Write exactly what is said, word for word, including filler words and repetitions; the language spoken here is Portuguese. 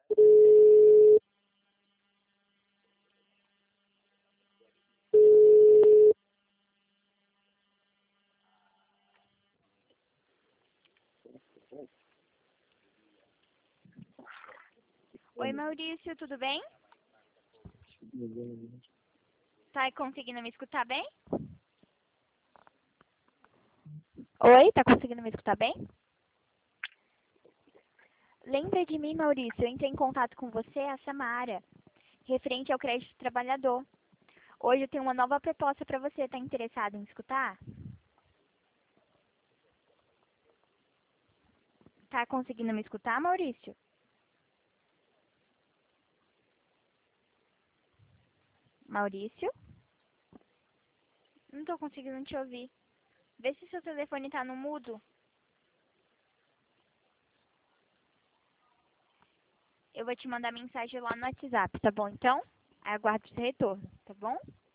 Oi, Maurício, tudo bem? Tá conseguindo me escutar bem? Oi, tá conseguindo me escutar bem? Lembra de mim, Maurício? Eu entrei em contato com você, a Samara, referente ao crédito trabalhador. Hoje eu tenho uma nova proposta para você. Tá interessado em escutar? Tá conseguindo me escutar, Maurício? Maurício? Não tô conseguindo te ouvir. Vê se seu telefone tá no mudo. Eu vou te mandar mensagem lá no WhatsApp, tá bom então? Aguardo seu retorno, tá bom?